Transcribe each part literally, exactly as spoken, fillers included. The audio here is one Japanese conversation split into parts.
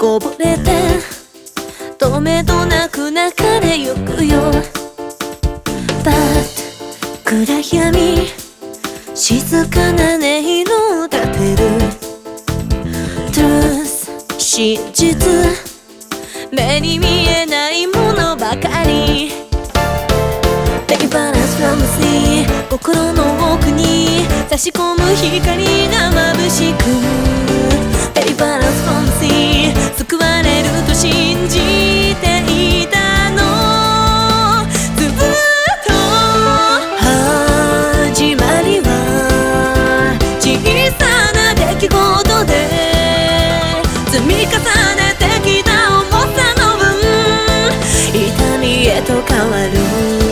こぼれて止めどなく流れゆくよ。バッ暗闇静かな音色を立てる Truth 真実目に見えないものばかり Take balance from the sea 心の奥に差し込む光が眩しく Take balance from the sea 救われると信じていたのずっと始まりは小さな出来事で積み重ねてきた重さの分痛みへと変わる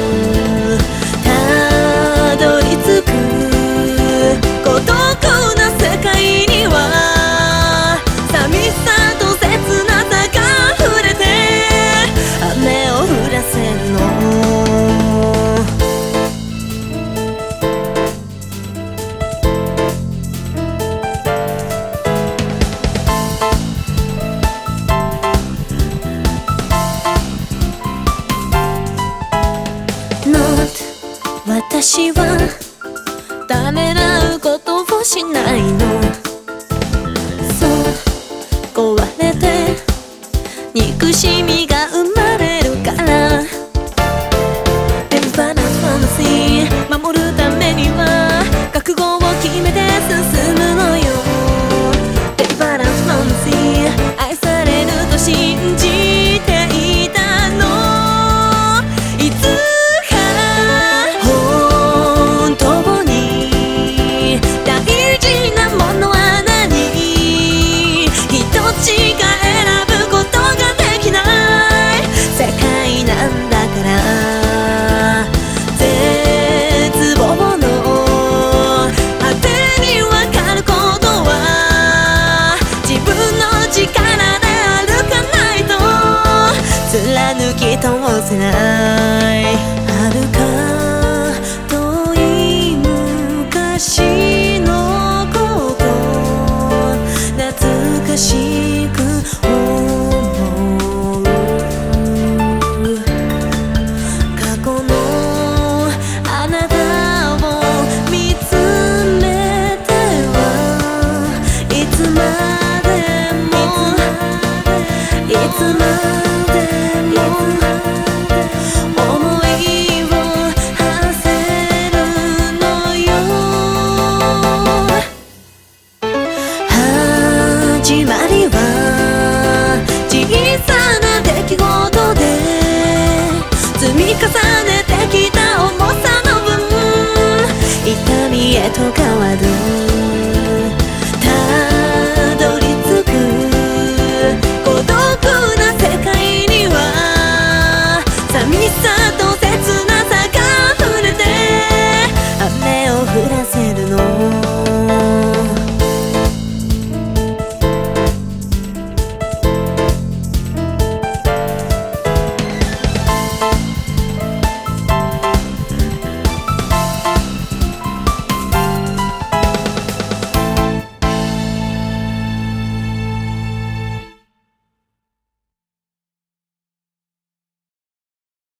たどり着く孤独な世界には寂しさと切なさが溢れて雨を降らせるの私はためらうことをしないの。そう壊れて憎しみが生まれるから Balance from the sea 守る